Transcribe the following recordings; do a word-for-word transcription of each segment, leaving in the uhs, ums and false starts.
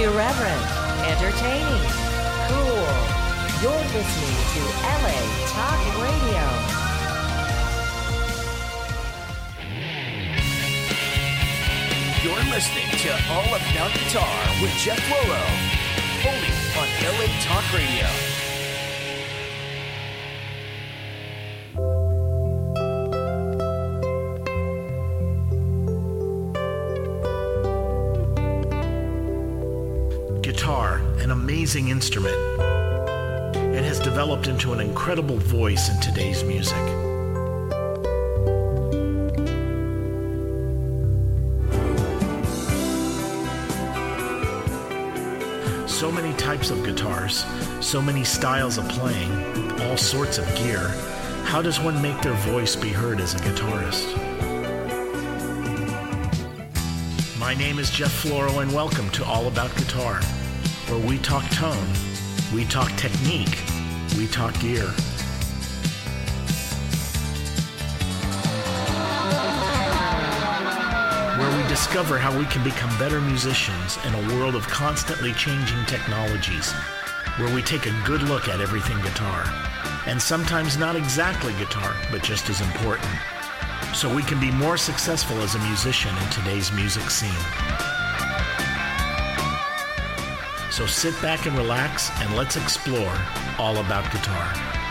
Irreverent, entertaining, cool. You're listening to L A Talk Radio. You're listening to All About Guitar with Jeff Floro, only on L A Talk Radio. Guitar, an amazing instrument. It has developed into an incredible voice in today's music. So many types of guitars, so many styles of playing, all sorts of gear. How does one make their voice be heard as a guitarist? My name is Jeff Floro, and welcome to All About Guitar, where we talk tone, we talk technique, we talk gear. Where we discover how we can become better musicians in a world of constantly changing technologies, where we take a good look at everything guitar, and sometimes not exactly guitar, but just as important, so we can be more successful as a musician in today's music scene. So sit back and relax, and let's explore all about guitar.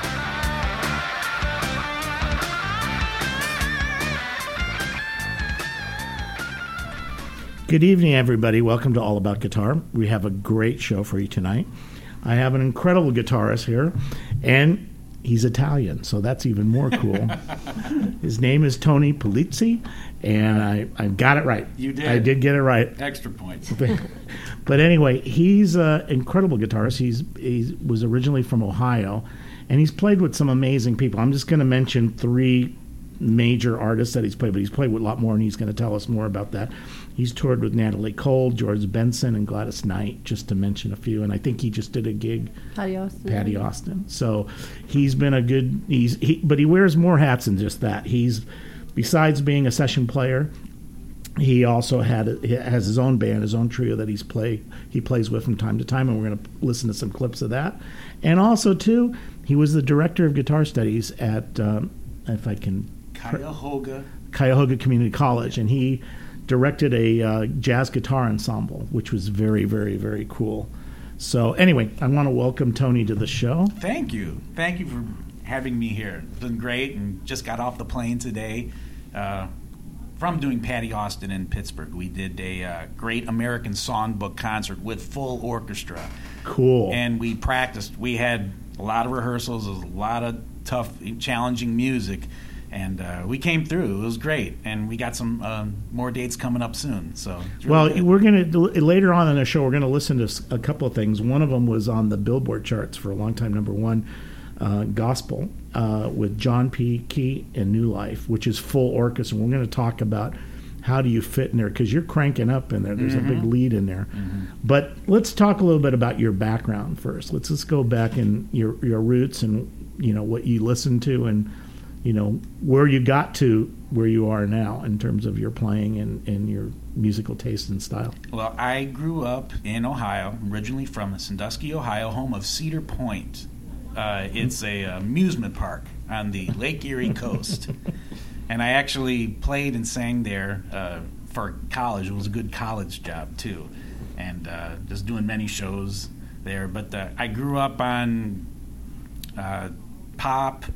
Good evening, everybody. Welcome to All About Guitar. We have a great show for you tonight. I have an incredible guitarist here, and he's Italian, so that's even more cool. His name is Tony Polizzi, and I, I got it right. You did. I did get it right. Extra points. But, but anyway, he's an incredible guitarist. He's he was originally from Ohio, and he's played with some amazing people. I'm just going to mention three major artists that he's played, but he's played with a lot more, and he's going to tell us more about that. He's toured with Natalie Cole, George Benson, and Gladys Knight, just to mention a few. And I think he just did a gig. Patty Austin. Patty Austin. So he's been a good. He's he, but he wears more hats than just that. He's besides being a session player, he also had he has his own band, his own trio that he's play he plays with from time to time, and we're going to listen to some clips of that. And also too, he was the director of guitar studies at um, if I can Cuyahoga Cuyahoga Community College, and he directed a uh, jazz guitar ensemble, which was very, very, very cool. So anyway, I want to welcome Tony to the show. Thank you. Thank you for having me here. It's been great, and just got off the plane today uh, from doing Patty Austin in Pittsburgh. We did a uh, great American Songbook concert with full orchestra. Cool. And we practiced. We had a lot of rehearsals, a lot of tough, challenging music. And uh, we came through. It was great, and we got some um, more dates coming up soon. So, it's really well, good. we're gonna later on in the show. We're gonna listen to a couple of things. One of them was on the Billboard charts for a long time, number one, uh, gospel uh, with John P. Key and New Life, which is full orchestra. We're gonna talk about how do you fit in there, because you're cranking up in there. There's mm-hmm. a big lead in there. Mm-hmm. But let's talk a little bit about your background first. Let's just go back in your your roots and you know what you listened to and. You know, where you got to where you are now in terms of your playing and, and your musical taste and style. Well, I grew up in Ohio, originally from Sandusky, Ohio, home of Cedar Point. Uh, it's a amusement park on the Lake Erie coast. And I actually played and sang there uh, for college. It was a good college job, too. And uh, just doing many shows there. But uh, I grew up on uh, pop,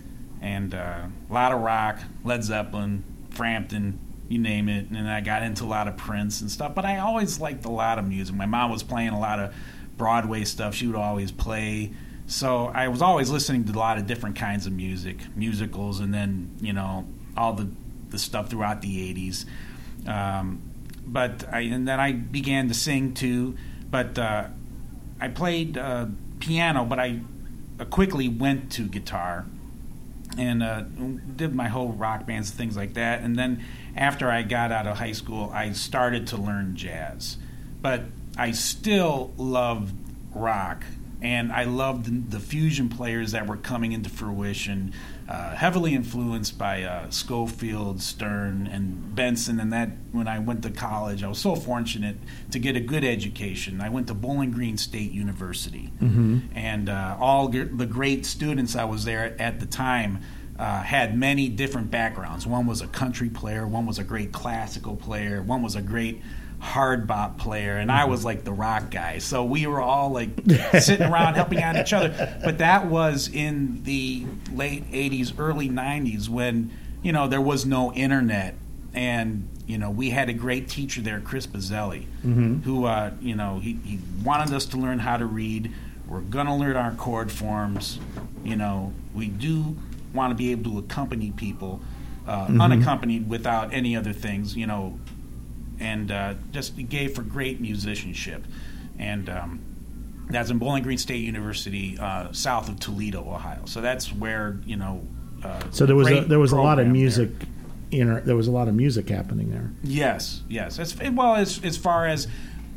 and uh, a lot of rock, Led Zeppelin, Frampton, you name it. And I got into a lot of Prince and stuff. But I always liked a lot of music. My mom was playing a lot of Broadway stuff. She would always play. So I was always listening to a lot of different kinds of music, musicals, and then, you know, all the, the stuff throughout the eighties. Um, but I, and then I began to sing, too. But uh, I played uh, piano, but I uh, quickly went to guitar. And uh, did my whole rock bands and things like that. And then after I got out of high school, I started to learn jazz. But I still loved rock and I loved the, the fusion players that were coming into fruition, uh, heavily influenced by uh, Schofield, Stern, and Benson. And that when I went to college, I was so fortunate to get a good education. I went to Bowling Green State University, mm-hmm. and uh, all g- the great students I was there at the time uh, had many different backgrounds. One was a country player, one was a great classical player, one was a great hard bop player, and I was like the rock guy. So we were all like sitting around helping out each other. But that was in the late eighties, early nineties when, you know, there was no internet. And, you know, we had a great teacher there, Chris Bazzelli, mm-hmm. who, uh, you know, he, he wanted us to learn how to read. We're going to learn our chord forms. You know, we do want to be able to accompany people uh, mm-hmm. unaccompanied without any other things, you know, and uh, just gave for great musicianship. And um, that's in Bowling Green State University, uh, south of Toledo, Ohio. So that's where, you know, uh, so there was a, there was a lot of music. Inter, there was a lot of music happening there. Yes, yes. As, well, as as far as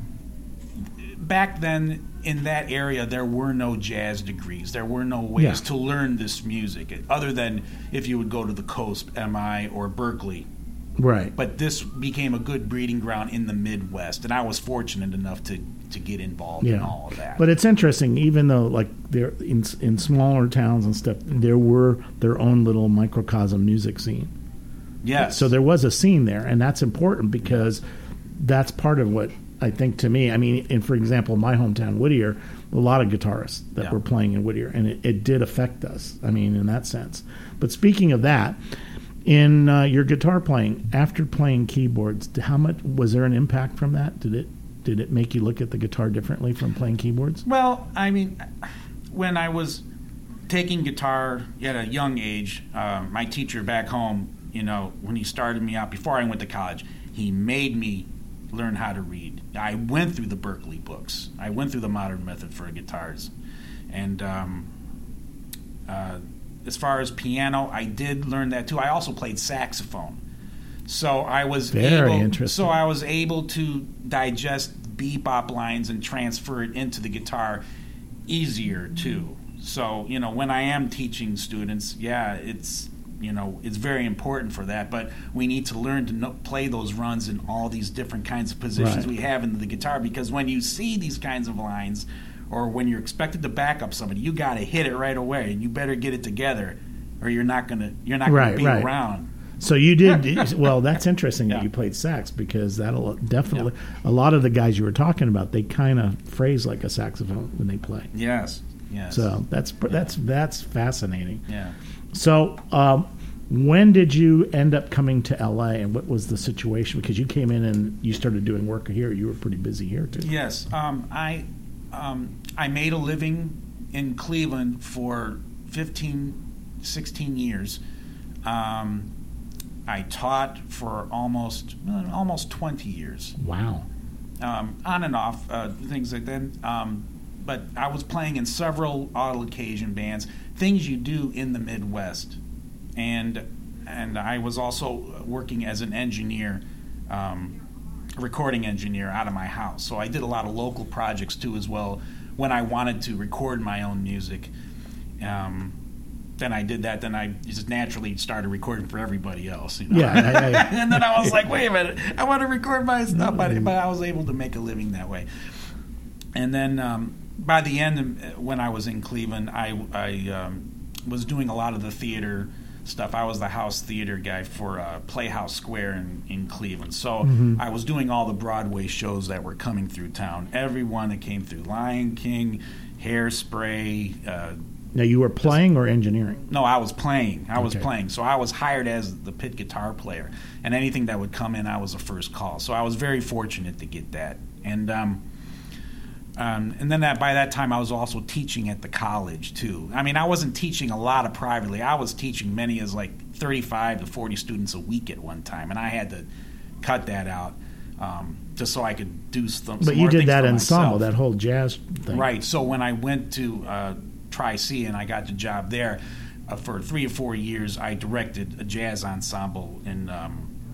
back then in that area, there were no jazz degrees. There were no ways yeah. to learn this music other than if you would go to the Coast, M I, or Berkeley. Right. But this became a good breeding ground in the Midwest, and I was fortunate enough to, to get involved yeah. in all of that. But it's interesting, even though like there in in smaller towns and stuff, there were their own little microcosm music scene. Yes. So there was a scene there, and that's important because that's part of what I think to me. I mean, in for example, my hometown, Whittier, a lot of guitarists that yeah. were playing in Whittier, and it, it did affect us. I mean, in that sense. But speaking of that, in uh, your guitar playing, after playing keyboards, how much was there an impact from that? Did it did it make you look at the guitar differently from playing keyboards? Well, I mean, when I was taking guitar at a young age, uh, my teacher back home, you know, when he started me out before I went to college, he made me learn how to read. I went through the Berkeley books. I went through the Modern Method for guitars. And um, uh, as far as piano, I did learn that too. I also played saxophone. So I was Very able interesting. so I was able to digest bebop lines and transfer it into the guitar easier too. So, you know, when I am teaching students, yeah, it's You know, it's very important for that, but we need to learn to know, play those runs in all these different kinds of positions right. we have in the guitar, because when you see these kinds of lines, or when you're expected to back up somebody, you got to hit it right away, and you better get it together, or you're not gonna you're not right, gonna be right. around. So you did well. That's interesting yeah. that you played sax, because that'll definitely yeah. a lot of the guys you were talking about, they kind of phrase like a saxophone when they play. Yes, yes. So that's yeah. that's that's fascinating. Yeah. So, um, when did you end up coming to L A, and what was the situation? Because you came in and you started doing work here. You were pretty busy here, too. Yes. Um, I um, I made a living in Cleveland for fifteen, sixteen years. Um, I taught for almost almost twenty years. Wow. Um, on and off, uh, things like that. Um, but I was playing in several odd occasion bands, things you do in the Midwest. And and I was also working as an engineer, um, recording engineer out of my house. So I did a lot of local projects too as well when I wanted to record my own music. Um, then I did that. Then I just naturally started recording for everybody else. You know? Yeah. I, I, and then I was like, wait a minute, I want to record my stuff, but, but I was able to make a living that way. And then um, by the end, when I was in Cleveland, I, I um, was doing a lot of the theater stuff. I was the house theater guy for uh, Playhouse Square in, in Cleveland. So mm-hmm. I was doing all the Broadway shows that were coming through town. Every one that came through. Lion King, Hairspray. Uh, now, you were playing or engineering? No, I was playing. I was okay. playing. So I was hired as the pit guitar player. And anything that would come in, I was the first call. So I was very fortunate to get that. And um, Um, and then that by that time, I was also teaching at the college, too. I mean, I wasn't teaching a lot of privately. I was teaching many as like thirty-five to forty students a week at one time, and I had to cut that out um, just so I could do some, but some you more did things that for ensemble, myself. that whole jazz thing. Right. So when I went to uh, Tri-C and I got the job there, uh, for three or four years, I directed a jazz ensemble in um,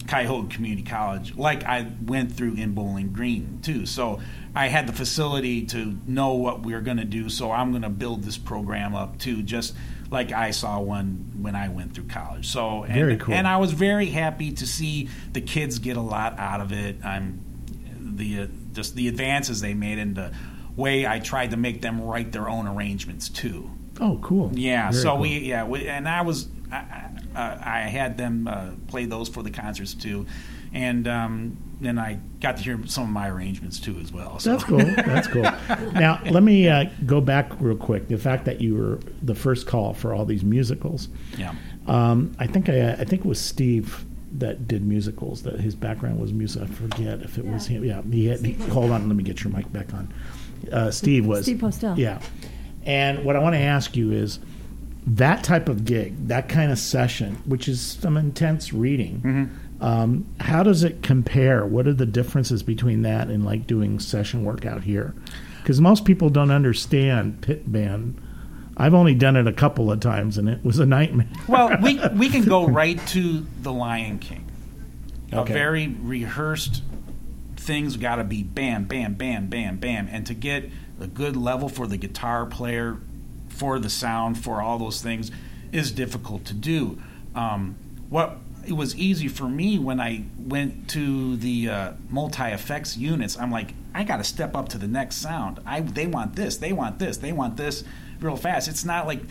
Cuyahoga Community College, like I went through in Bowling Green too. So I had the facility to know what we were going to do. So I'm going to build this program up too, just like I saw one when I went through college. So and, very cool. And I was very happy to see the kids get a lot out of it. I'm the uh, just the advances they made and the way I tried to make them write their own arrangements too. Oh, cool. Yeah. Very so cool. we yeah we, and I was I, uh, I had them uh, play those for the concerts too, and um, then I got to hear some of my arrangements too as well. So. That's cool. That's cool. Now let me uh, go back real quick. The fact that you were the first call for all these musicals. Yeah. Um, I think I I think it was Steve that did musicals. That his background was music. I forget if it yeah. was him. Yeah. He had. He, hold on. Let me get your mic back on. Uh, Steve was Steve Postel. Yeah. And what I want to ask you is that type of gig, that kind of session, which is some intense reading. Mm-hmm. Um, how does it compare? What are the differences between that and like doing session work out here? Because most people don't understand pit band. I've only done it a couple of times, and it was a nightmare. Well, we we can go right to The Lion King. Okay. A very rehearsed things got to be bam, bam, bam, bam, bam, and to get a good level for the guitar player, for the sound, for all those things, is difficult to do. Um, what it was easy for me when I went to the uh, multi-effects units. I'm like, I got to step up to the next sound. I they want this, they want this, they want this, real fast. It's not like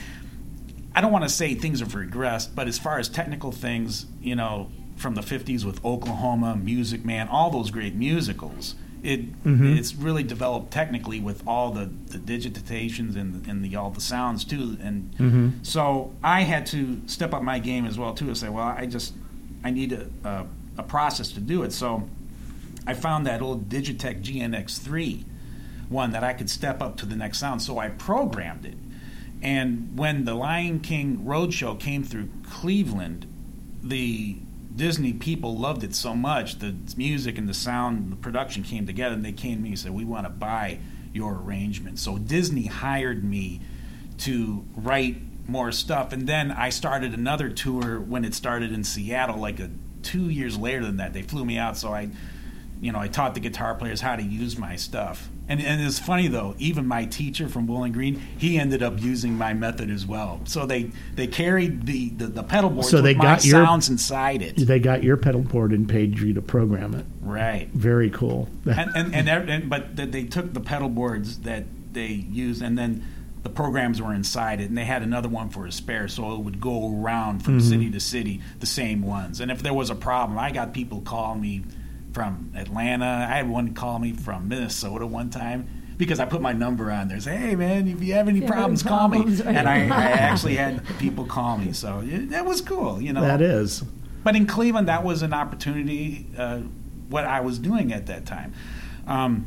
I don't want to say things have regressed, but as far as technical things, you know, from the fifties with Oklahoma, Music Man, all those great musicals. It mm-hmm. it's really developed technically with all the, the digitations and and the all the sounds too, and mm-hmm. so I had to step up my game as well too and say, well, I just I need a, a a process to do it. So I found that old Digitech G N X three one that I could step up to the next sound. So I programmed it, and when the Lion King Roadshow came through Cleveland, the Disney people loved it so much, the music and the sound and the production came together, and they came to me and said, we want to buy your arrangement. So Disney hired me to write more stuff, and then I started another tour when it started in Seattle, like a two years later than that. They flew me out, so I you know, I taught the guitar players how to use my stuff. And and it's funny, though, even my teacher from Bowling Green, he ended up using my method as well. So they, they carried the, the, the pedal boards so they with my got your, sounds inside it. They got your pedal board and paid you to program it. Right. Very cool. and, and, and, and But they took the pedal boards that they used, and then the programs were inside it, and they had another one for a spare, so it would go around from mm-hmm. city to city, the same ones. And if there was a problem, I got people call me from Atlanta. I had one call me from Minnesota one time because I put my number on there. Say, hey, man, if you have any yeah, problems, call problems, me. right? And I, I actually had people call me, so it, that was cool, you know. That is. But in Cleveland, that was an opportunity, uh, what I was doing at that time. Um,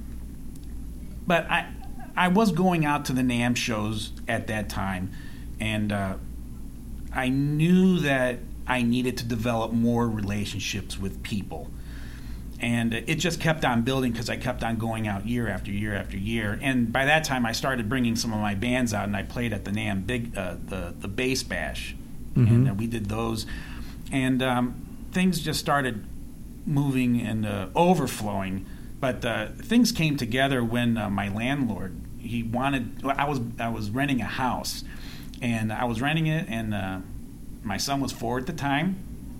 but I, I was going out to the NAMM shows at that time, and uh, I knew that I needed to develop more relationships with people. And it just kept on building because I kept on going out year after year after year. And by that time, I started bringing some of my bands out, and I played at the NAMM Big, uh, the the Bass Bash, mm-hmm. and uh, we did those. And um, things just started moving and uh, overflowing. But uh, things came together when uh, my landlord, he wanted. I was I was renting a house, and I was renting it, and uh, my son was four at the time,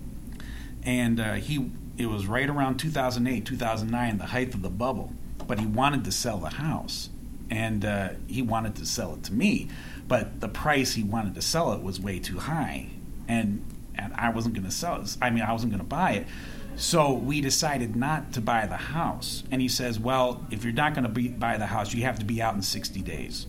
and uh, he. It was right around two thousand eight, two thousand nine, the height of the bubble. But he wanted to sell the house, and uh, he wanted to sell it to me. But the price he wanted to sell it was way too high, and and I wasn't going to sell it. I mean, I wasn't going to buy it. So we decided not to buy the house. And he says, well, if you're not going to buy the house, you have to be out in sixty days.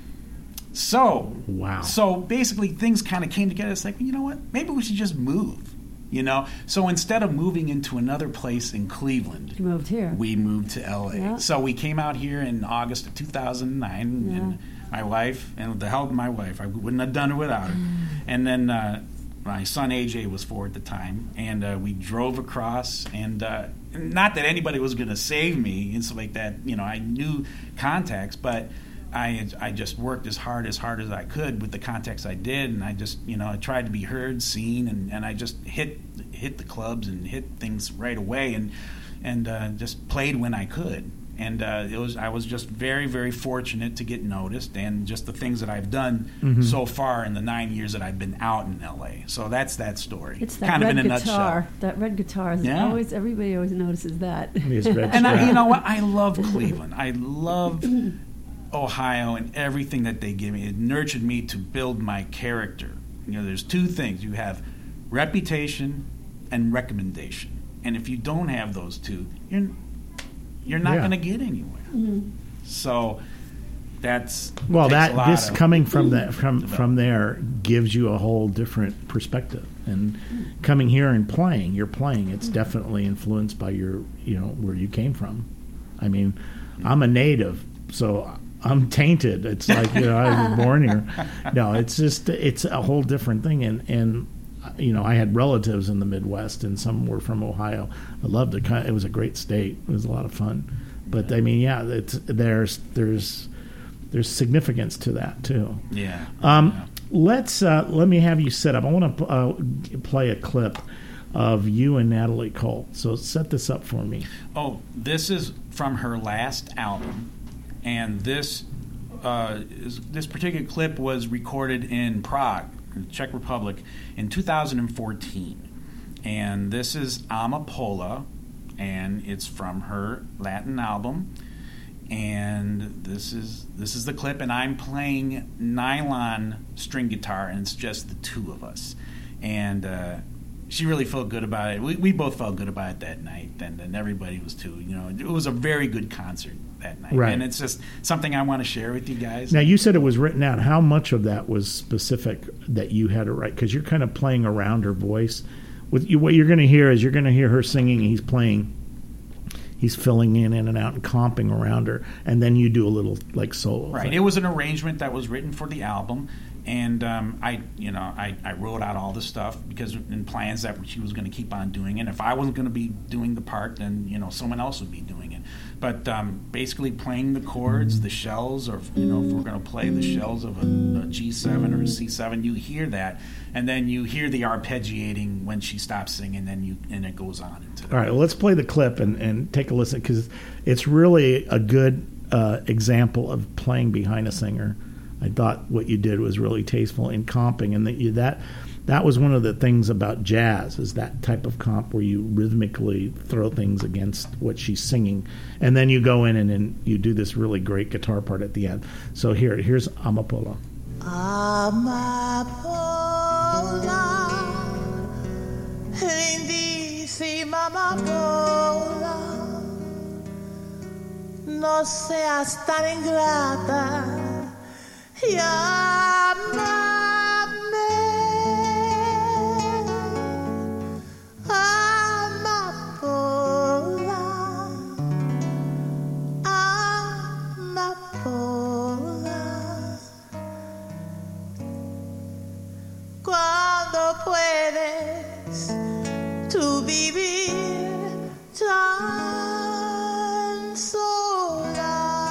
So, wow. So basically things kind of came together. It's like, well, you know what? Maybe we should just move. You know, so instead of moving into another place in Cleveland, you moved here. We moved to L A. Yeah. So we came out here in August of two thousand nine, yeah. and my wife, and with the help of my wife, I wouldn't have done it without her. Mm. And then uh, my son A J was four at the time, and uh, we drove across, and uh, not that anybody was going to save me and stuff like that. You know, I knew contacts, but I I just worked as hard as hard as I could with the contacts I did, and I just you know I tried to be heard, seen, and, and I just hit hit the clubs and hit things right away, and and uh, just played when I could. And uh, it was I was just very, very fortunate to get noticed, and just the things that I've done Mm-hmm. so far in the nine years that I've been out in L A. So that's that story. It's that kind red of in a guitar. nutshell. That red guitar is Yeah. always, everybody always notices that. His red And I, strap. you know what? I love Cleveland. I love Ohio and everything that they give me. It nurtured me to build my character. You know, there's two things. You have reputation and recommendation. And if you don't have those two, you're you're not Yeah. going to get anywhere. So that's Well, takes a that lot this of- coming from that from from there gives you a whole different perspective. And coming here and playing, you're playing. It's definitely influenced by your, you know, where you came from. I mean, I'm a native, so I'm tainted. It's like, you know, I was born here. No, it's just it's a whole different thing. And and you know, I had relatives in the Midwest, and some were from Ohio. I loved it. It was a great state. It was a lot of fun. But I mean, yeah, it's there's there's there's significance to that too. Yeah. Um, yeah. Let's uh, let me have you set up. I want to uh, play a clip of you and Natalie Cole. So set this up for me. Oh, this is from her last album, and this uh, is, this particular clip was recorded in Prague, the Czech Republic, in two thousand fourteen. And this is Amapola, and it's from her Latin album. And this is this is the clip, and I'm playing nylon string guitar, and it's just the two of us. And uh, she really felt good about it. We, we both felt good about it that night, and, and everybody was too. You know, it was a very good concert that night, Right. and it's just something I want to share with you guys. Now, you said it was written out. How much of that was specific that you had to write? Because you're kind of playing around her voice. With you, what you're going to hear is you're going to hear her singing. And he's playing. He's filling in, in and out and comping around her, and then you do a little like solo. Right. thing. It was an arrangement that was written for the album, and um, I, you know, I, I wrote out all the stuff because in plans that she was going to keep on doing it. And if I wasn't going to be doing the part, then you know someone else would be doing it. But um, basically playing the chords, the shells, or you know if we're going to play the shells of a, a G seven or a C seven, you hear that, and then you hear the arpeggiating when she stops singing, and you and it goes on into. All right, well, let's play the clip and, and take a listen, because it's really a good uh, example of playing behind a singer. I thought what you did was really tasteful in comping, and that you, that that was one of the things about jazz, is that type of comp where you rhythmically throw things against what she's singing, and then you go in and, and you do this really great guitar part at the end. So here, here's Amapola. Amapola, lindísima amapola, no seas tan ingrata y amame. Amapola, amapola, cuando puedes tú vivir tan sola.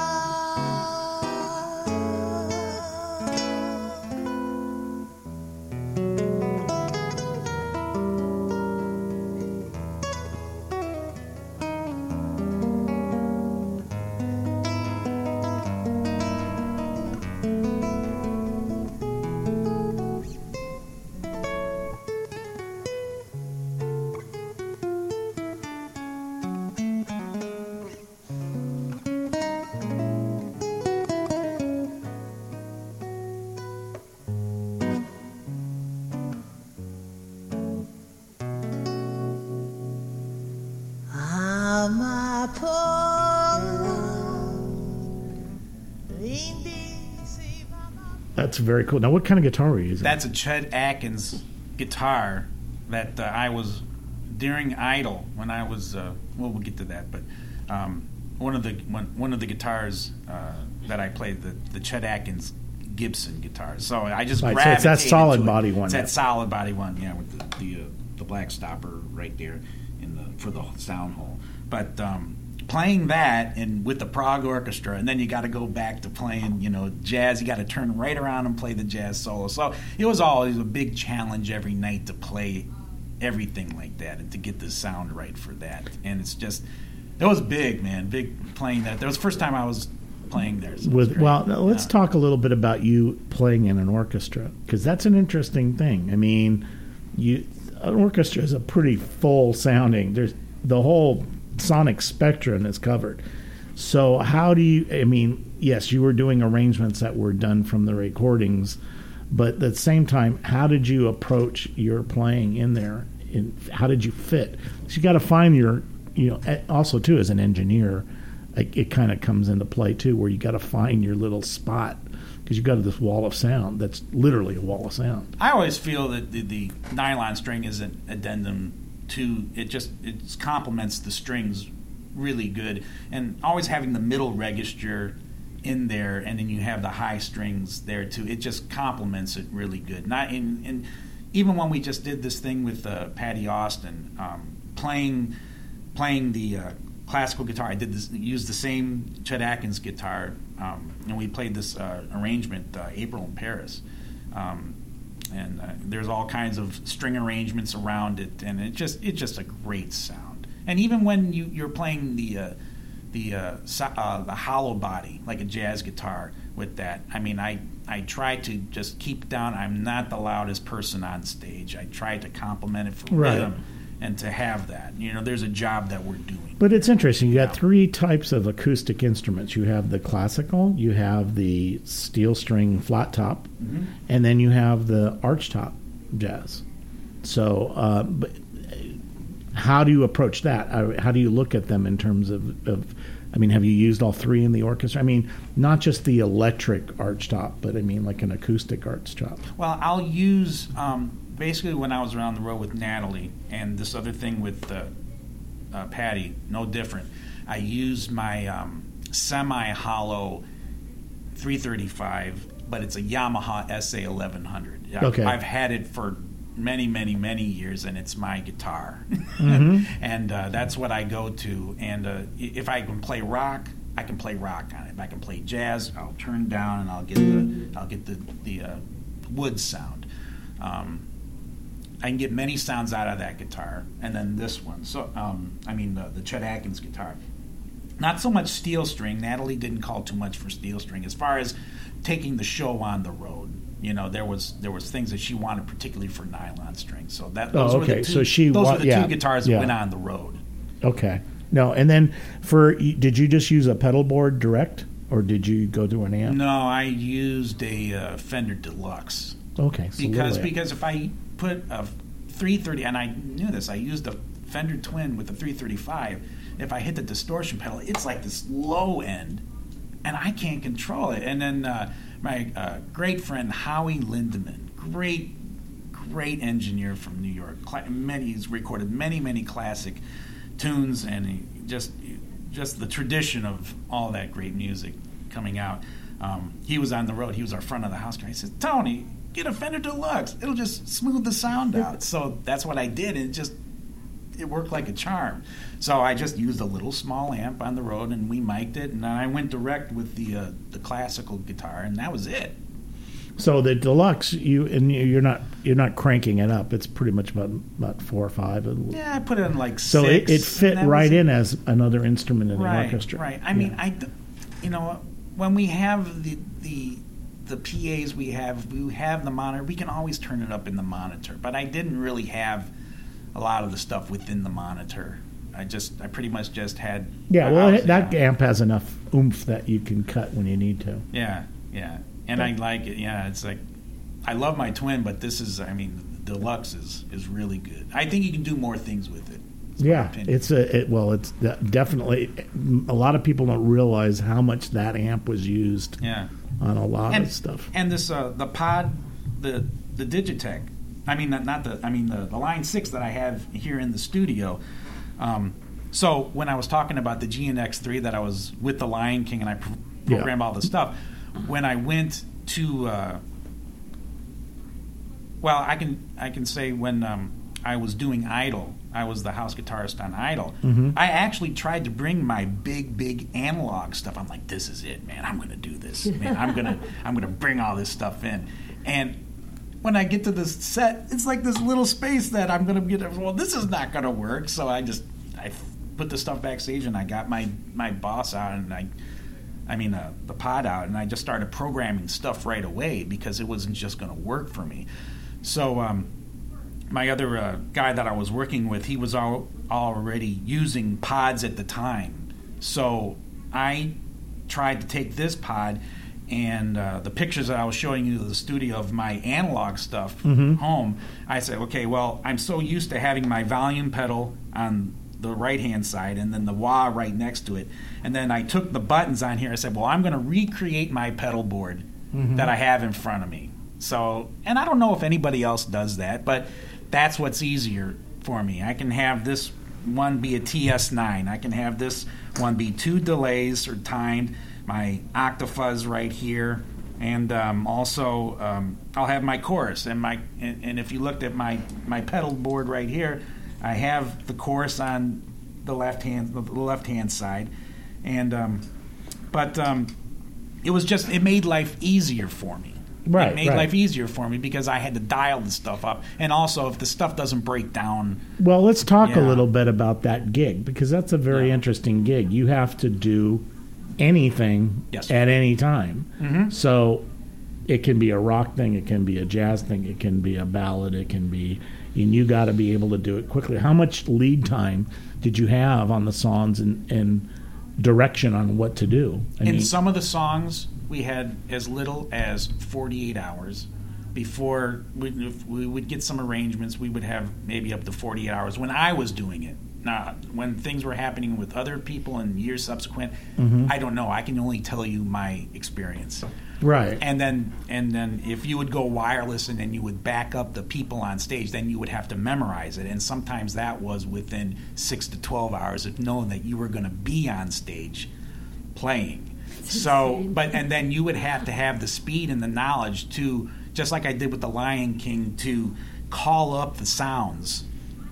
That's very cool. Now, what kind of guitar were you using? That's a Chet Atkins guitar that uh, I was during Idol when I was. Uh, well, we'll get to that, but um, one of the one, one of the guitars uh, that I played, the the Chet Atkins Gibson guitar. So I just Right, so gravitated it's that solid to it. body one. It's that solid body one, yeah, with the the, uh, the black stopper right there in the for the sound hole. But um, playing that and with the Prague Orchestra, and then you got to go back to playing, you know, jazz. You got to turn right around and play the jazz solo. So it was always a big challenge every night to play everything like that and to get the sound right for that. And it's just, it was big, man, big playing that. That was the first time I was playing there. So With well, now let's yeah. talk a little bit about you playing in an orchestra, because that's an interesting thing. I mean, you an orchestra is a pretty full sounding. There's the whole sonic spectrum is covered. So how do you? I mean, yes, you were doing arrangements that were done from the recordings, but at the same time, how did you approach your playing in there? And how did you fit? So you got to find your, you know, also too as an engineer. It, it kind of comes into play too, where you got to find your little spot, because you've got this wall of sound that's literally a wall of sound. I always feel that the, the nylon string is an addendum to it. Just it complements the strings really good, and always having the middle register in there, and then you have the high strings there too. It just complements it really good. Not in, in even when we just did this thing with uh, Patty Austin, um, playing playing the. Uh, classical guitar. I did this, used the same Chet Atkins guitar, um, and we played this uh, arrangement, uh, April in Paris. Um, and uh, there's all kinds of string arrangements around it, and it just it's just a great sound. And even when you, you're playing the uh, the uh, so, uh, the hollow body, like a jazz guitar with that, I mean, I, I try to just keep down. I'm not the loudest person on stage. I try to complement it for Right. rhythm. And to have that, you know, there's a job that we're doing. But it's interesting. You got three types of acoustic instruments. You have the classical, you have the steel string flat top, Mm-hmm. and then you have the arch top jazz. So, uh, but how do you approach that? Uh, How do you look at them in terms of, of, I mean, have you used all three in the orchestra? I mean, not just the electric arch top, but I mean like an acoustic arch top. Well, I'll use um, basically when I was around the road with Natalie and this other thing with uh, uh, Patty, no different. I use my um, semi-hollow three thirty-five, but it's a Yamaha S A eleven hundred. I've, Okay. I've had it for many, many, many years, and it's my guitar. Mm-hmm. and uh, that's what I go to. And uh, if I can play rock, I can play rock on it. If I can play jazz, I'll turn down and I'll get the I'll get the the uh, wood sound. Um, I can get many sounds out of that guitar, and then this one. So um, I mean the, the Chet Atkins guitar. Not so much steel string. Natalie didn't call too much for steel string. As far as taking the show on the road, you know, there was there was things that she wanted, particularly for nylon string. So that those Oh, were the okay. two, So she those wa- were the yeah, two guitars yeah. that went on the road. Okay. No, and then for, did you just use a pedal board direct, or did you go through an amp? No, I used a uh, Fender Deluxe Okay. So because little amp. because if I put a three thirty, and I knew this, I used a Fender Twin with a three thirty-five. If I hit the distortion pedal, it's like this low end, and I can't control it. And then uh, my uh, great friend Howie Lindemann, great, great engineer from New York. Cla- many he's recorded many, many classic tunes, and he just just the tradition of all that great music coming out. Um, he was on the road. He was our front of the house guy. He said, "Tony, get a Fender Deluxe. It'll just smooth the sound out." So that's what I did, and it just it worked like a charm. So I just used a little small amp on the road, and we mic'd it, and then I went direct with the uh, the classical guitar, and that was it. So the deluxe, you and you're not you're not cranking it up. It's pretty much about about four or five. Yeah, I put it in like So six. it, it fit and that right was- in as another instrument in the right, orchestra. Right. I mean, I, d- you know, when we have the the the P As we have, we have the monitor. We can always turn it up in the monitor. But I didn't really have a lot of the stuff within the monitor. I just, I pretty much just had. Yeah, well, house, that you know. amp has enough oomph that you can cut when you need to. Yeah, yeah, and I like it. Yeah, it's like I love my Twin, but this is, I mean, the Deluxe is is really good. I think you can do more things with it. It's my Yeah, opinion. it's a it, well, it's de- definitely. A lot of people don't realize how much that amp was used yeah. on a lot and, of stuff. And this uh, the pod, the the Digitech. I mean, not, not the. I mean the, the Line Six that I have here in the studio. Um, so when I was talking about the G N X three that I was with the Lion King and I pro- Yeah. programmed all the stuff, when I went to, uh, well, I can I can say when um, I was doing Idol, I was the house guitarist on Idol, Mm-hmm. I actually tried to bring my big, big analog stuff. I'm like, this is it, man. I'm going to do this. Man, I'm going to I'm going to bring all this stuff in. And when I get to this set, it's like this little space that I'm going to get, well, this is not going to work. So I just, I put the stuff backstage and I got my, my boss out and I, I mean, uh, the pod out, and I just started programming stuff right away because it wasn't just going to work for me. So um, my other uh, guy that I was working with, he was all, already using pods at the time. So I tried to take this pod and uh, the pictures that I was showing you of the studio of my analog stuff Mm-hmm. home, I said, okay, well, I'm so used to having my volume pedal on the right-hand side and then the wah right next to it. And then I took the buttons on here. I said, well, I'm going to recreate my pedal board Mm-hmm. that I have in front of me. So, and I don't know if anybody else does that, but that's what's easier for me. I can have this one be a T S nine. I can have this one be two delays or timed. My Octafuzz right here, and um, also um, I'll have my chorus. And my and, and if you looked at my my pedal board right here, I have the chorus on the left hand the left hand side, and um, but um, it was just it made life easier for me. Right, it made right. life easier for me because I had to dial the stuff up, and also if the stuff doesn't break down. Well, let's talk a Yeah. little bit about that gig because that's a very Yeah. interesting gig. You have to do anything Yes. at any time. Mm-hmm. So it can be a rock thing, it can be a jazz thing, it can be a ballad, it can be, and you got to be able to do it quickly. How much lead time did you have on the songs and, and direction on what to do? I In mean, some of the songs, we had as little as forty-eight hours. Before we, if we would get some arrangements, we would have maybe up to forty-eight hours when I was doing it. Now, when things were happening with other people in years subsequent, Mm-hmm. I don't know. I can only tell you my experience. right. And then, and then, if you would go wireless and then you would back up the people on stage, then you would have to memorize it. And sometimes that was within six to twelve hours of knowing that you were going to be on stage playing. So, insane. but and then you would have to have the speed and the knowledge to, just like I did with the Lion King, to call up the sounds.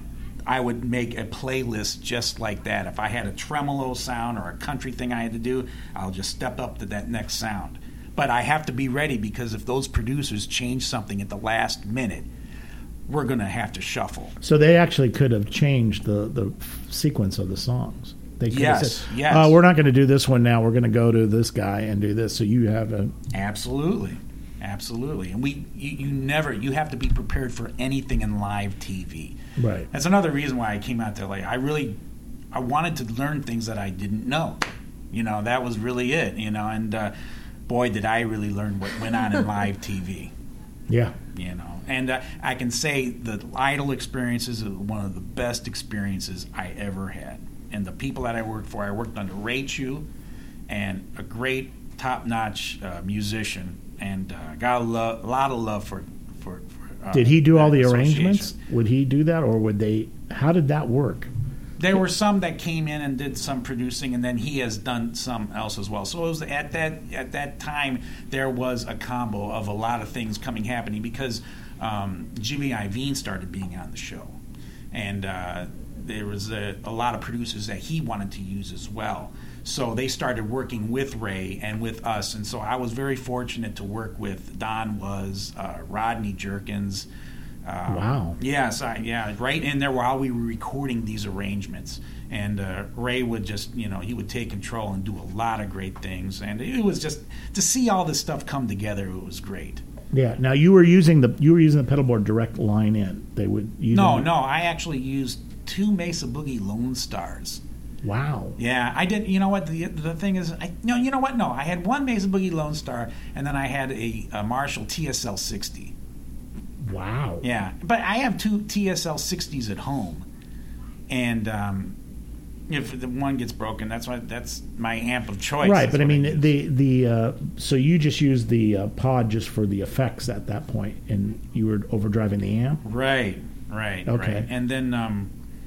I would make a playlist just like that. If I had a tremolo sound or a country thing I had to do, I'll just step up to that next sound. But I have to be ready because if those producers change something at the last minute, we're going to have to shuffle. So they actually could have changed the, the sequence of the songs. They could have Yes, said, yes. Uh, we're not going to do this one now. We're going to go to this guy and do this. So you have a Absolutely. Absolutely. And we you, you never you have to be prepared for anything in live T V. right. That's another reason why I came out to L A. I really I wanted to learn things that I didn't know. You know, that was really it, you know, and uh, boy did I really learn what went on in live T V. Yeah. You know, and uh, I can say the Idol experiences are one of the best experiences I ever had. And the people that I worked for, I worked under Ray Chu, and a great top-notch uh, musician, and uh, got a, lo- a lot of love for. for, for uh, Did he do all that the association. arrangements? Would he do that, or would they? How did that work? There were some that came in and did some producing, and then he has done some else as well. So it was at that at that time there was a combo of a lot of things coming happening because um, Jimmy Iovine started being on the show, and uh, there was a, a lot of producers that he wanted to use as well. So they started working with Ray and with us, and so I was very fortunate to work with Don Was, uh, Rodney Jerkins. Uh, Wow. Yes, I, yeah, right in there while we were recording these arrangements. And uh, Ray would just, you know, he would take control and do a lot of great things. And it was just, to see all this stuff come together, it was great. Yeah. Now you were using the you were using the pedal board direct line in. They would. You No, didn't- no, I actually used two Mesa Boogie Lone Stars. Wow. Yeah, I did. You know what? The the thing is, I, no, you know what? No, I had one Mesa Boogie Lone Star, and then I had a, a Marshall T S L sixty. Wow. Yeah, but I have two T S L sixties at home, and um, if the one gets broken, that's why that's my amp of choice. Right, That's but I what mean use. the the uh, so you just used the uh, pod just for the effects at that point, and you were overdriving the amp. right, right, Okay. right. And then um,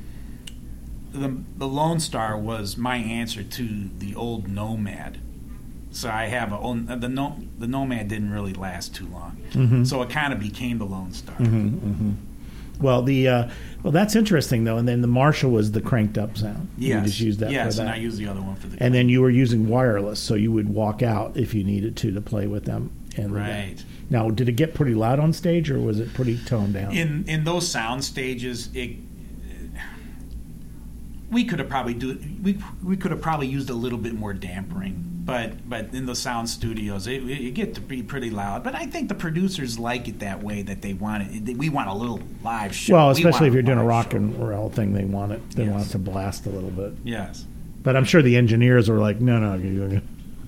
the the Lone Star was my answer to the old Nomad. So I have a old, the no, the Nomad didn't really last too long, Mhm. so it kind of became the Lone Star. Mm-hmm, mm-hmm. Well, the uh, well, that's interesting though. And then the Marshall was the cranked up sound. Yes. You just used that yes, for that. and I used the other one for the. And then you were using wireless, so you would walk out if you needed to to play with them. And right. Now, did it get pretty loud on stage, or was it pretty toned down? In in those sound stages, it. We could have probably do we we could have probably used a little bit more dampering, but but in the sound studios it, it get to be pretty loud. But I think the producers like it that way, that they want it. We want a little live show. Well, We especially want if you're doing a live rock show. and roll thing, they want it. They Yes. want it to blast a little bit. Yes. But I'm sure the engineers were like, no, no, you-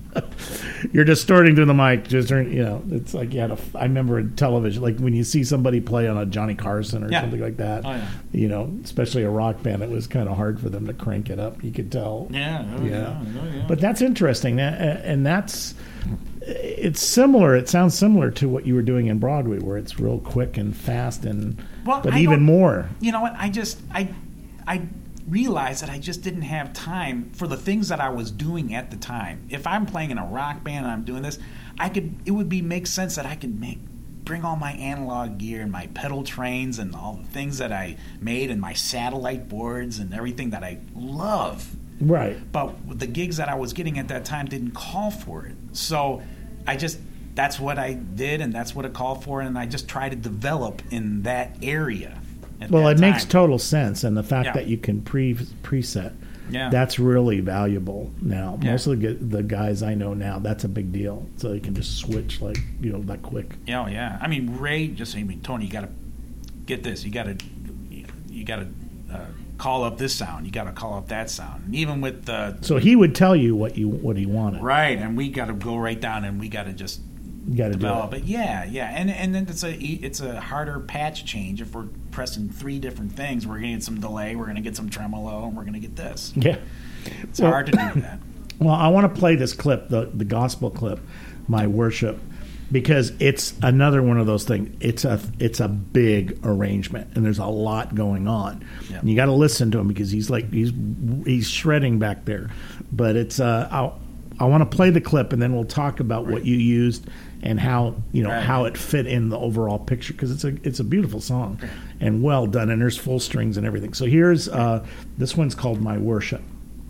you're distorting to the mic. Just turn, you know, it's like you had a. I remember in television, like when you see somebody play on a Johnny Carson or Yeah. something like that. Oh, yeah. You know, especially a rock band, it was kind of hard for them to crank it up. You could tell. Yeah. Oh, Yeah. yeah. Oh, yeah. But that's interesting, That- and that's it's similar. It sounds similar to what you were doing in Broadway, where it's real quick and fast, and Well, but I even don't- more. You know what? I just I I realized that I just didn't have time for the things that I was doing at the time. If I'm playing in a rock band and I'm doing this, I could it would be make sense that I could make bring all my analog gear and my pedal trains and all the things that I made and my satellite boards and everything that I love. Right. But the gigs that I was getting at that time didn't call for it. So I just that's what I did, and that's what it called for, and I just tried to develop in that area. at Well, that it makes time. total sense, and the fact Yeah. that you can pre preset, Yeah. that's really valuable now. Yeah. Most of the, gu- the guys I know now, that's a big deal. So you can just switch like you know that quick. Yeah, oh, yeah. I mean, Ray just I mean, Tony, you got to get this. You got to you got to uh, call up this sound. You got to call up that sound. And even with the So he would tell you what you what he wanted. right, and we got to go right down, and we got to just You got to do develop it. it. Yeah, yeah. And and then it's a it's a harder patch change if we're pressing three different things. We're gonna get some delay. We're gonna get some tremolo, and we're gonna get this. Yeah. It's Well- hard to do that. Well, I want to play this clip, the the gospel clip, "My Worship," because it's another one of those things. It's a it's a big arrangement, and there's a lot going on. Yeah. And you got to listen to him because he's like he's he's shredding back there. But it's uh, I'll, I want to play the clip, and then we'll talk about what you used and how you know Right. how it fit in the overall picture, because it's a it's a beautiful song and well done, and there's full strings and everything. So here's uh, this one's called "My Worship."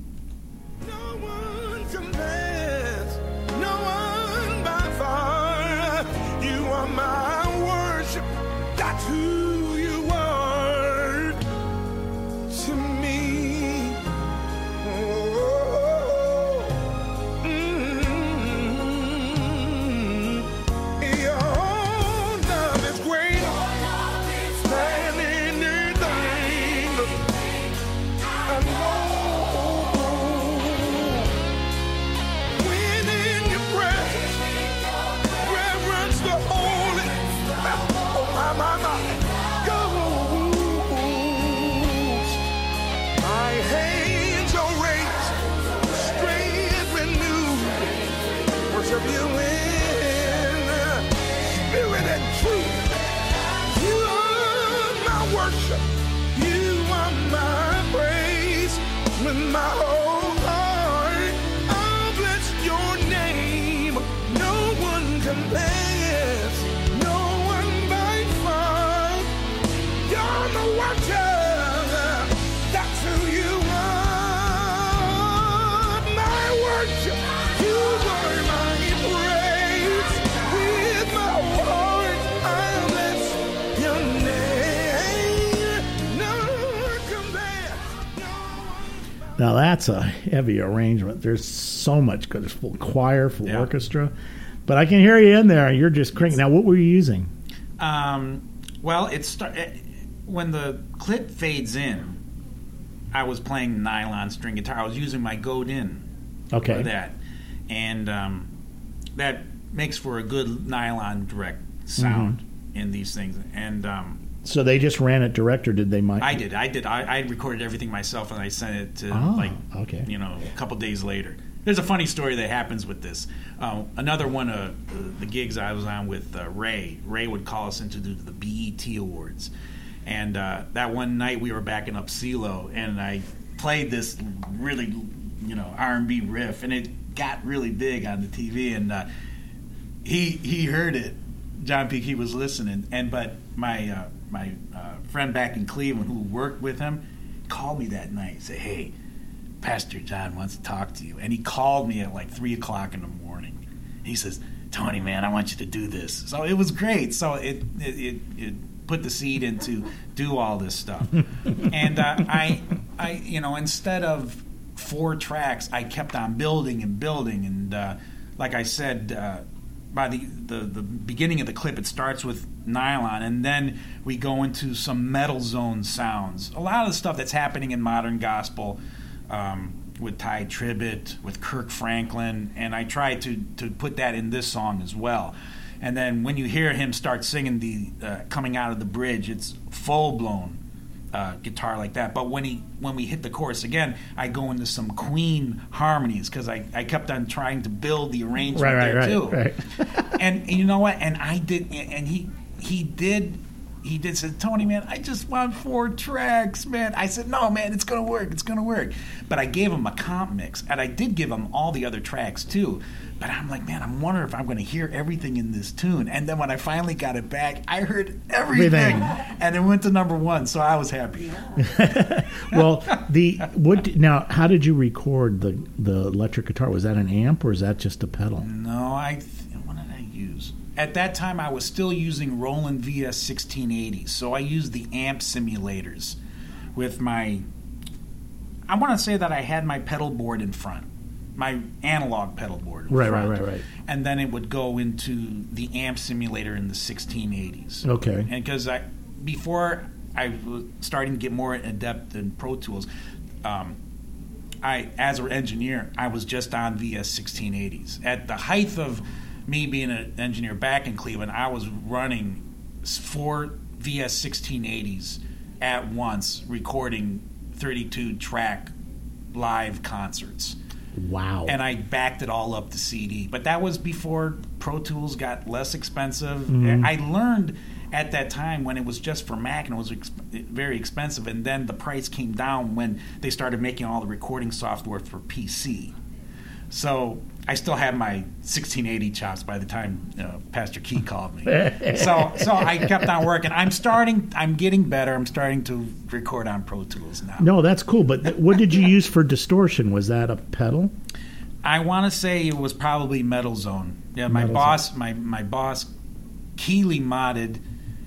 No one compares, no one by far. You are my worship, that's who you are to me. Oh, mm, your love is great than anything I know. When in your presence, reverence the holy. Oh my, my, my. Goes. My hands are raised, strength renewed. Worship you in spirit and truth. You are my worship. You are my praise. With my whole heart, I'll bless your name. No one compares, no one by far. You're the worship, that's who you are. My worship, you are my praise. With my whole heart, I'll bless your name. No one compares, no one. Now that's a heavy arrangement. There's so much good. There's full choir, full Yeah. orchestra, but I can hear you in there. You're just cranking. Now, what were you using? Um, well, it start it, when the clip fades in. I was playing nylon string guitar. I was using my Godin Okay. for that, and um, that makes for a good nylon direct sound Mm-hmm. in these things. And um, So they just ran it direct, or did they? Mic- I did, I did, I, I recorded everything myself, and I sent it to Oh, like okay. you know a couple days later. There's a funny story that happens with this. Uh, another one of uh, the gigs I was on with uh, Ray. Ray would call us into the, the B E T Awards, and uh, that one night we were backing up CeeLo, and I played this really, you know, R and B riff, and it got really big on the T V, and uh, he he heard it. John Peake, he was listening, and but my uh, my uh, friend back in Cleveland who worked with him called me that night and said, "Hey, Pastor John wants to talk to you." And he called me at like three o'clock in the morning. He says, "Tony, man, I want you to do this." So it was great. So it it, it, it put the seed into do all this stuff. And uh, I, I, you know, instead of four tracks, I kept on building and building. And uh, like I said, uh, by the, the, the beginning of the clip, it starts with nylon, and then we go into some metal zone sounds. A lot of the stuff that's happening in modern gospel, um, with Ty Tribbett, with Kirk Franklin, and I try to, to put that in this song as well. And then when you hear him start singing the uh, coming out of the bridge, it's full-blown uh, guitar like that. But when he when we hit the chorus again, I go into some Queen harmonies because I, I kept on trying to build the arrangement right, there right, too. Right. and, and you know what? And I did, and he he did. He did say, "Tony, man, I just want four tracks, man." I said, "No, man, it's going to work. It's going to work." But I gave him a comp mix, and I did give him all the other tracks, too. But I'm like, man, I'm wondering if I'm going to hear everything in this tune. And then when I finally got it back, I heard everything. Everything. And it went to number one, so I was happy. Well, the what now? How did you record the the electric guitar? Was that an amp or is that just a pedal? No, I th- what did I use? At that time, I was still using Roland V S sixteen eighty, so I used the amp simulators with my. I want to say that I had my pedal board in front, my analog pedal board in Right, front, right, right, right. and then it would go into the amp simulator in the sixteen eighties. Okay. And because I before I was starting to get more adept in Pro Tools, um, I as an engineer I was just on V S sixteen eighties. At the height of me being an engineer back in Cleveland, I was running four V S sixteen eighties at once, recording thirty-two track live concerts. Wow. And I backed it all up to C D. But that was before Pro Tools got less expensive. Mm-hmm. I learned at that time when it was just for Mac and it was ex- very expensive, and then the price came down when they started making all the recording software for P C. So I still had my sixteen eighty chops by the time uh, Pastor Key called me. so so I kept on working. I'm starting. I'm getting better. I'm starting to record on Pro Tools now. No, that's cool. But th- what did you use for distortion? Was that a pedal? I want to say it was probably Metal Zone. Yeah, my Metal boss, my my boss, Keeley modded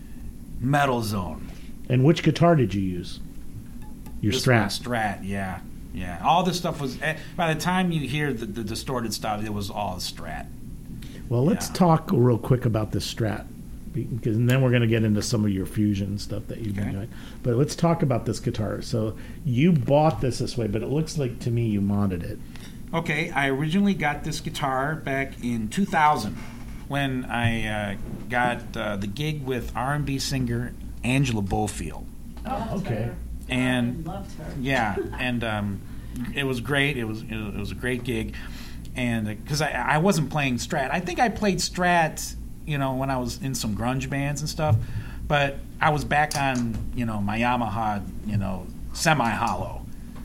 Metal Zone. And which guitar did you use? Your This Strat. one, Strat, yeah. Yeah, all this stuff was. eh, By the time you hear the, the distorted stuff, it was all Strat. Well, let's Yeah. talk real quick about the Strat, because and then we're going to get into some of your fusion stuff that you've Okay. been doing. But let's talk about this guitar. So you bought this this way, but it looks like to me you modded it. Okay, I originally got this guitar back in two thousand when I uh, got uh, the gig with R and B singer Angela Bofield. Oh, okay. And Loved her. yeah, and um, it was great. It was it was a great gig, and because I I wasn't playing Strat, I think I played Strat, you know, when I was in some grunge bands and stuff, but I was back on you know my Yamaha, you know, semi-hollow.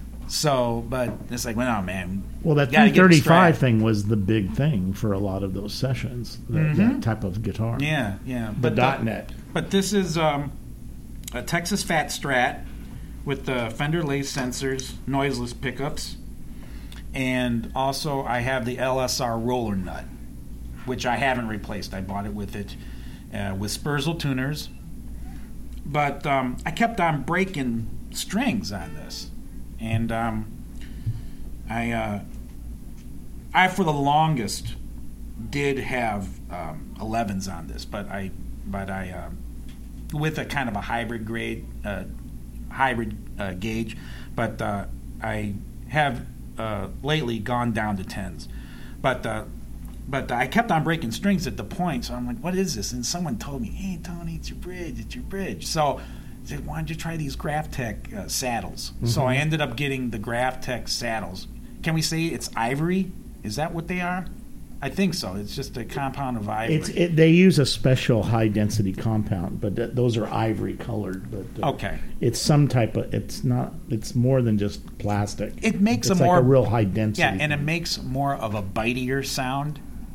So, but it's like, well, no, man. Well, that gotta three get the thirty-five Strat. thing was the big thing for a lot of those sessions, the, Mhm. that type of guitar. Yeah, yeah. The But dot net. But this is um, a Texas Fat Strat with the Fender Lace sensors, noiseless pickups, and also I have the L S R roller nut, which I haven't replaced. I bought it with it uh, with Spurzl tuners, but um, I kept on breaking strings on this, and um, I uh, I for the longest did have um, elevens on this, but I but I uh, with a kind of a hybrid grade uh, hybrid uh, gauge, but uh, I have uh, lately gone down to tens, but uh, but I kept on breaking strings at the point, so I'm like, what is this? And someone told me, hey Tony, it's your bridge, it's your bridge. So I said, why don't you try these Graphtec uh, saddles? Mm-hmm. So I ended up getting the Graphtec saddles. Can we say it's ivory? Is that what they are? I think so. It's just a compound of ivory. It's it, they use a special high density compound, but th- those are ivory colored. But uh, Okay. it's some type of. It's not. It's more than just plastic. It makes it's a like more a real high density. Yeah, and it thing. makes more of a bitier sound.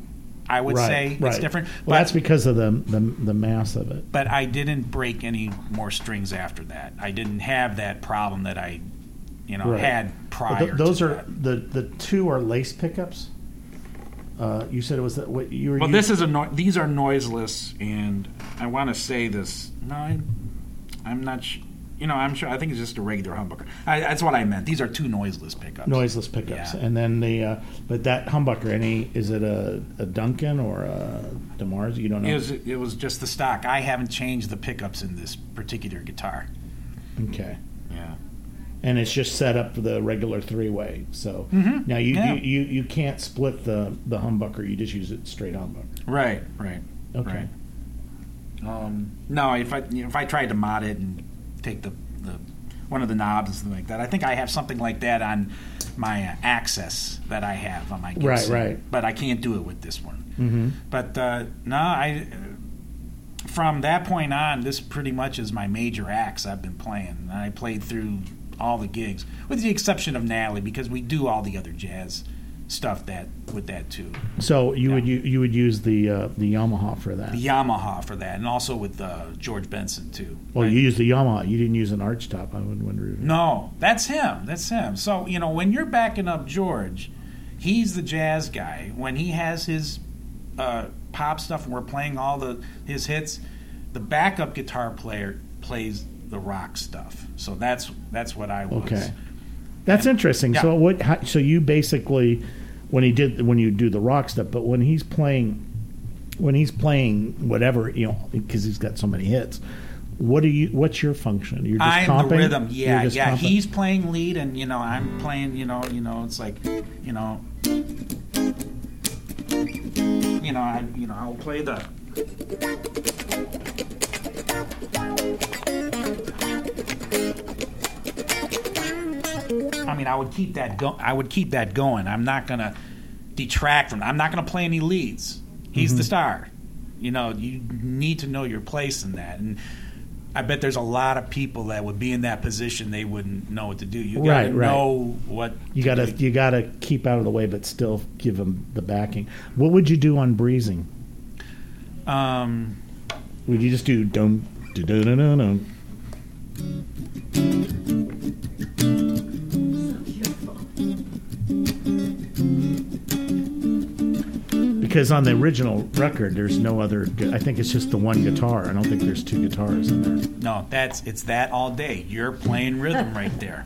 I would right, say right. it's different. Well, but, that's because of the, the the mass of it. But I didn't break any more strings after that. I didn't have that problem that I, you know, Right. had prior. Well, th- those to are that. the the two are lace pickups. Uh, you said it was that what you were. Well, using? this is a no- these are noiseless, and I want to say this. No, I, I'm not. Sh- you know, I'm sure. I think it's just a regular humbucker. I, that's what I meant. These are two noiseless pickups. noiseless pickups, Yeah. and then the uh, but that humbucker. Any is it a, a Duncan or a DeMars? You don't know. It was it was just the stock. I haven't changed the pickups in this particular guitar. Okay. Yeah. And it's just set up for the regular three-way. So Mhm. now you, Yeah. you, you, you can't split the, the humbucker. You just use it straight humbucker. Right. Right. Okay. Right. Um, no, if I you know, if I tried to mod it and take the, the one of the knobs and something like that, I think I have something like that on my uh, Access that I have on my Gibson. Right, right. But I can't do it with this one. Mm-hmm. But uh, no, I from that point on, this pretty much is my major axe I've been playing. And I played through all the gigs, with the exception of Natalie, because we do all the other jazz stuff that with that too. So you Yeah. would you, you would use the uh, the Yamaha for that. The Yamaha for that, and also with uh, George Benson too. Well, Right? you use the Yamaha. You didn't use an arch top. I would wonder. If No, that's him. That's him. So, you know, when you're backing up George, he's the jazz guy. When he has his uh, pop stuff and we're playing all the his hits, the backup guitar player plays the rock stuff. So that's that's what I was. Okay, that's interesting. Yeah. So what? How, so you basically, when he did when you do the rock stuff, but when he's playing, when he's playing whatever, you know, because he's got so many hits. What do you? What's your function? You're just I'm comping? the rhythm. You're Yeah, just yeah. comping? He's playing lead, and you know, I'm playing. You know, you know, it's like, you know, you know, I, you know, I'll play the. I mean, I would keep that go. I would keep that going. I'm not gonna detract from. I'm not gonna play any leads. He's Mm-hmm. the star. You know, you need to know your place in that. And I bet there's a lot of people that would be in that position. They wouldn't know what to do. You got to Right, right. know what You to gotta do. you gotta keep out of the way, but still give him the backing. What would you do on breezing? Um, Would you just do dum do do do do do? Because on the original record, there's no other. gu- I think it's just the one guitar. I don't think there's two guitars in there. no, that's it's that all day. You're playing rhythm right there.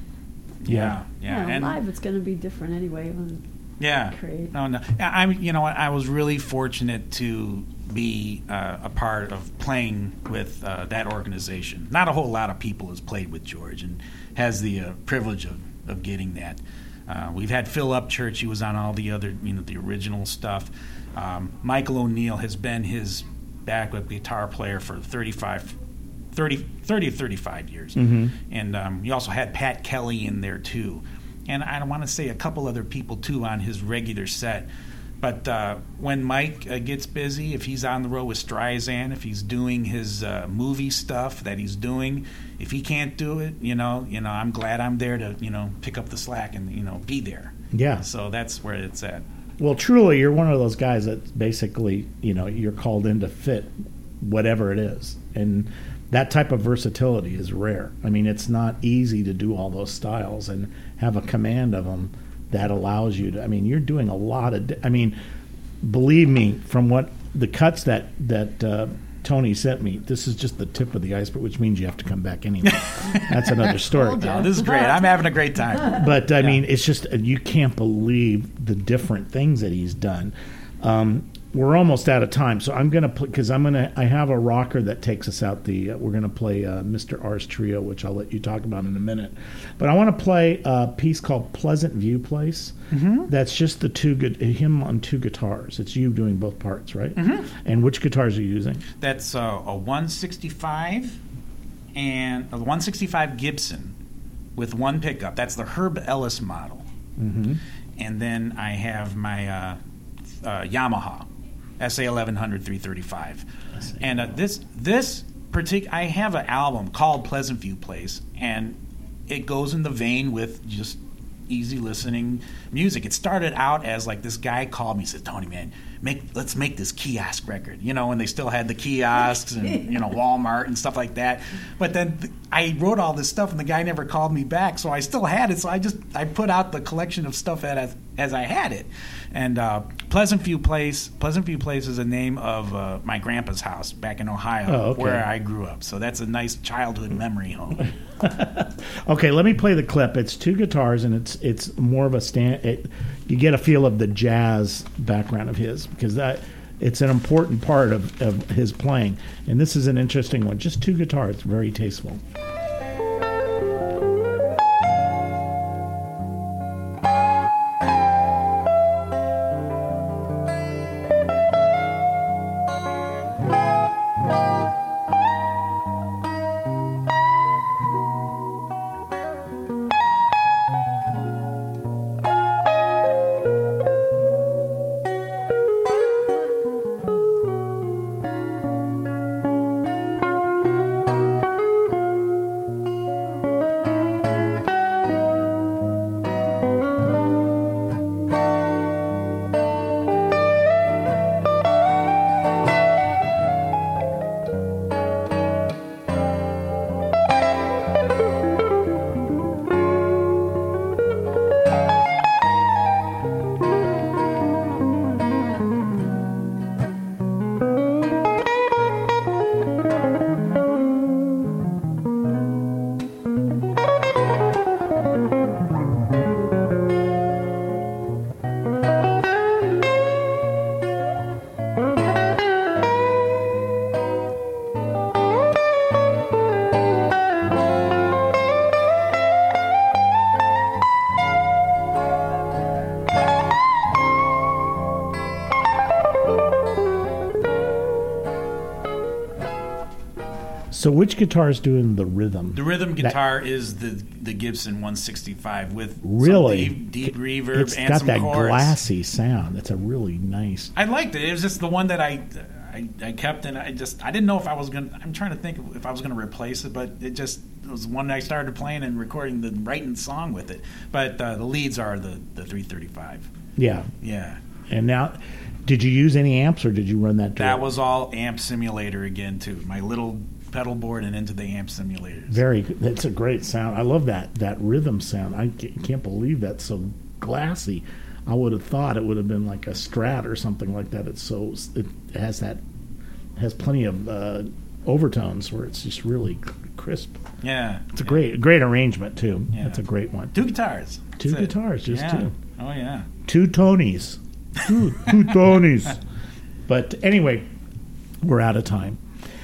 Yeah, yeah, Yeah, and live it's going to be different anyway. When yeah. Great. No, no. I, I'm. You know what? I was really fortunate to be uh, a part of playing with uh, that organization. Not a whole lot of people has played with George and has the uh, privilege of, of getting that. Uh, we've had Phil Upchurch. He was on all the other, you know, the original stuff. Um, Michael O'Neill has been his backup guitar player for thirty-five, thirty, thirty to thirty-five years. Mhm. And um, you also had Pat Kelly in there, too. And I want to say a couple other people, too, on his regular set. But uh, when Mike uh, gets busy, if he's on the road with Streisand, if he's doing his uh, movie stuff that he's doing, if he can't do it, you know, you know, I'm glad I'm there to, you know, pick up the slack and, you know, be there. Yeah. So that's where it's at. Well, truly, you're one of those guys that basically, you know, you're called in to fit whatever it is, and that type of versatility is rare. I mean, it's not easy to do all those styles and have a command of them that allows you to. I mean, you're doing a lot of. I mean, believe me, from what the cuts that that uh, Tony sent me, this is just the tip of the iceberg, which means you have to come back anyway. That's another story. No, this is great. I'm having a great time. But I mean, it's just you can't believe the different things that he's done. Um, we're almost out of time, so I'm gonna because I'm gonna I have a rocker that takes us out. The uh, we're gonna play uh, Mister R's Trio, which I'll let you talk about in a minute. But I want to play a piece called Pleasant View Place. Mm-hmm. That's just the two good him on two guitars. It's you doing both parts, right? Mm-hmm. And which guitars are you using? That's uh, a one sixty-five and a one sixty-five Gibson with one pickup. That's the Herb Ellis model. Mm-hmm. And then I have my uh, uh, Yamaha S A eleven hundred three thirty-five. And uh, this this particular, I have an album called Pleasant View Place, and it goes in the vein with just easy listening music. It started out as like this guy called me, said, "Tony, man, make let's make this kiosk record, you know, and they still had the kiosks and you know Walmart and stuff like that. But then th- I wrote all this stuff, and the guy never called me back, so I still had it. So I just I put out the collection of stuff as as I had it. And uh, Pleasant View Place, Pleasant View Place is the name of uh, my grandpa's house back in Ohio, Oh, okay. where I grew up. So that's a nice childhood memory home. Okay, let me play the clip. It's two guitars, and it's it's more of a stand. It, you get a feel of the jazz background of his, because that it's an important part of, of his playing. And this is an interesting one. Just two guitars, very tasteful. So which guitar is doing the rhythm? The rhythm guitar is the the Gibson one sixty-five with Really? some deep, deep reverb It's and got some that chorus. glassy sound. It's a really nice. I liked it. It was just the one that I, I I kept, and I just I didn't know if I was gonna. I'm trying to think if I was gonna replace it, but it just it was one I started playing and recording the writing the song with it. But uh, the leads are the the three thirty-five. Yeah. Yeah. And now, did you use any amps or did you run that? That direct? was all amp simulator again too. My little pedal board and into the amp simulators. Very good. That's a great sound. I love that that rhythm sound. I ca- can't believe that's so glassy. I would have thought it would have been like a Strat or something like that. It's so it has that has plenty of uh, overtones where it's just really crisp. Yeah. It's a great great arrangement too. Yeah. It's a great one. Two guitars. Two That's it. guitars, just Yeah. two. Oh yeah. Two Tonys. Two, two Tonys. But anyway, we're out of time.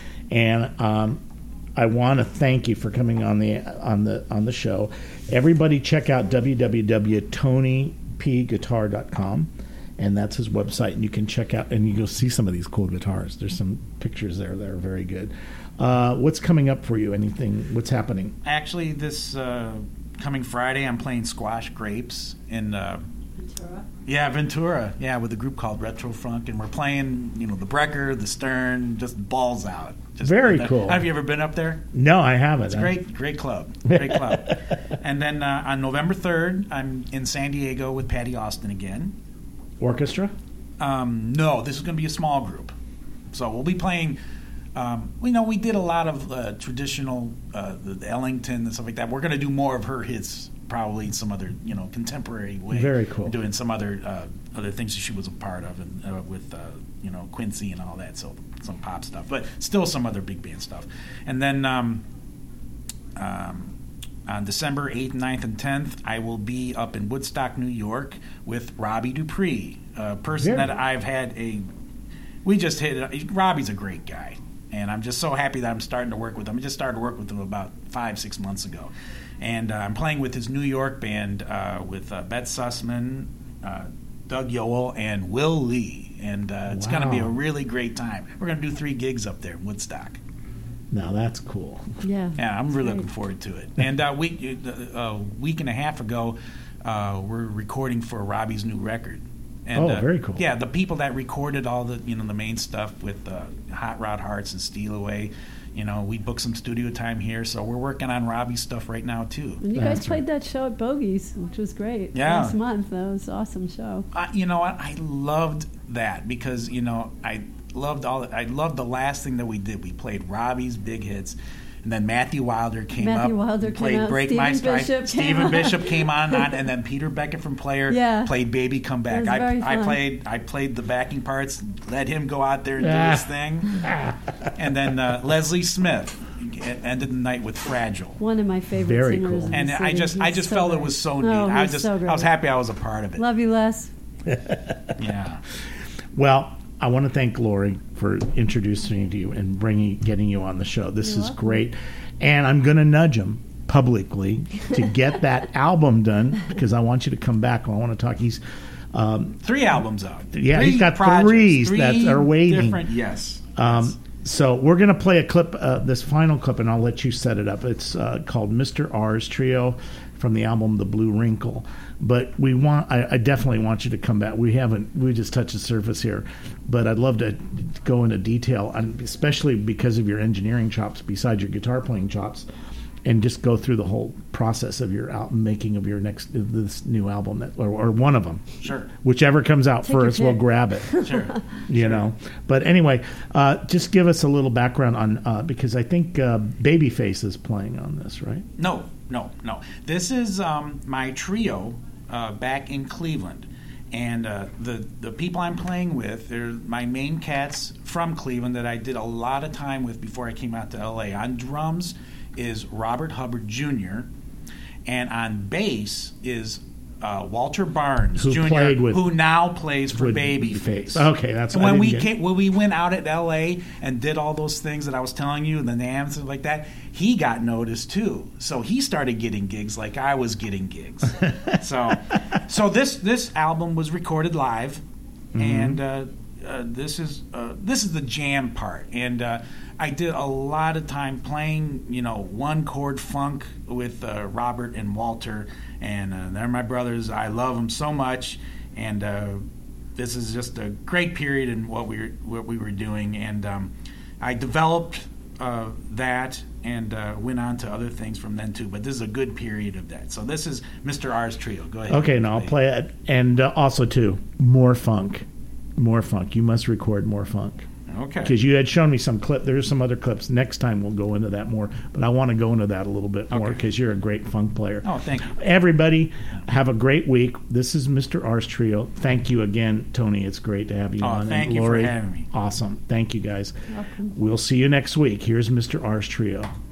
And um, I want to thank you for coming on the on the on the show. Everybody, check out w w w dot tony p guitar dot com, and that's his website. And you can check out and you go see some of these cool guitars. There's some pictures there that are very good. Uh, what's coming up for you? Anything? What's happening? Actually, this uh, coming Friday, I'm playing Squash Grapes in. Uh, Ventura. Yeah, Ventura. Yeah, with a group called Retro Funk, and we're playing, you know, the Brecker, the Stern, just balls out. Just Very that. cool. Have you ever been up there? No, I haven't. It's a great, great club. Great club. And then uh, on November third, I'm in San Diego with Patty Austin again. Orchestra? Um, no, this is going to be a small group. So we'll be playing. Um, you know, we did a lot of uh, traditional, uh, the, the Ellington and stuff like that. We're going to do more of her hits, probably in some other, you know, contemporary way. Very cool. We're doing some other uh, other things that she was a part of, and uh, with uh, you know Quincy and all that. So some pop stuff, but still some other big band stuff. And then um, um, on December eighth, ninth, and tenth, I will be up in Woodstock, New York, with Robbie Dupree, a person Very that I've had a. We just hit it. Robbie's a great guy. And I'm just so happy that I'm starting to work with him. I just started to work with him about five, six months ago. And uh, I'm playing with his New York band uh, with uh, Bette Sussman, uh, Doug Yoel, and Will Lee. And uh, it's going to be a Wow. really great time. We're going to do three gigs up there in Woodstock. Now that's cool. Yeah. Yeah, I'm really Great. looking forward to it. And uh, week, uh, a week and a half ago, uh, we're recording for Robbie's new record. And, Oh, uh, very cool. Yeah, the people that recorded all the you know the main stuff with uh, Hot Rod Hearts and Steal Away. You know, we booked some studio time here, so we're working on Robbie's stuff right now too. And you That's guys played that show at Bogies, which was great. Yeah. Last month. That was an awesome show. Uh, you know what? I loved that because you know I loved all. I loved the last thing that we did. We played Robbie's big hits, and then Matthew Wilder came Matthew up. Wilder and came played out. Break Stephen My Stride. Bishop came Stephen on. Bishop came on, on, and then Peter Beckett from Player Yeah. played Baby Come Back. It was I, very I fun. played. I played the backing parts. Let him go out there and do Ah. his thing, and then uh, Leslie Smith ended the night with Fragile. One of my favorite Very singers. cool. in the And I city. just, I He's just so felt it great. was so neat. Oh, I he's just, so I was great. happy I was a part of it. Love you, Les. Yeah. Well, I want to thank Lori for introducing you and bringing, getting you on the show. This You're is welcome. great, and I'm going to nudge him publicly to get that album done because I want you to come back. I want to talk. He's, um, Three albums out. Yeah, Three he's got projects, threes three that are waiting. Different, yes. um, so we're going to play a clip, uh, this final clip, and I'll let you set it up. It's uh, called Mister R's Trio from the album The Blue Wrinkle. But we want, I, I definitely want you to come back. We haven't, we just touched the surface here, but I'd love to go into detail, on, especially because of your engineering chops, besides your guitar playing chops, and just go through the whole process of your album making of your next of this new album that, or, or one of them. Sure. Whichever comes out Take your first, we'll pick. grab it. Sure. You know, but anyway, uh, just give us a little background on uh, because I think uh, Babyface is playing on this, right? No, no, no. This is um, my trio uh, back in Cleveland. And uh, the, the people I'm playing with, they're my main cats from Cleveland that I did a lot of time with before I came out to L A. On drums is Robert Hubbard Junior And on bass is uh, Walter Barnes Who Junior, played with- who now plays for with Babyface. Okay, that's And I when didn't we get- came, when we went out at L A and did all those things that I was telling you, the NAMMs and like that, he got noticed too. So he started getting gigs like I was getting gigs. so, so this this album was recorded live, Mm-hmm. and uh, uh, this is uh, this is the jam part, and uh, I did a lot of time playing, you know, one chord funk with uh, Robert and Walter, and uh, they're my brothers. I love them so much, and uh, this is just a great period in what we were what we were doing, and um, I developed uh, that and uh, went on to other things from then too. But this is a good period of that. So this is Mister R's Trio. Go ahead. Okay, now I'll play it, and uh, also too more funk, more funk. You must record more funk. Okay. Because you had shown me some clip. There's some other clips. Next time we'll go into that more. But I want to go into that a little bit more Okay. because you're a great funk player. Oh, thank you. Everybody, have a great week. This is Mister R's Trio. Thank you again, Tony. It's great to have you Oh, on. thank And you for Lori, having me. Awesome. Thank you, guys. Welcome. We'll see you next week. Here's Mister R's Trio.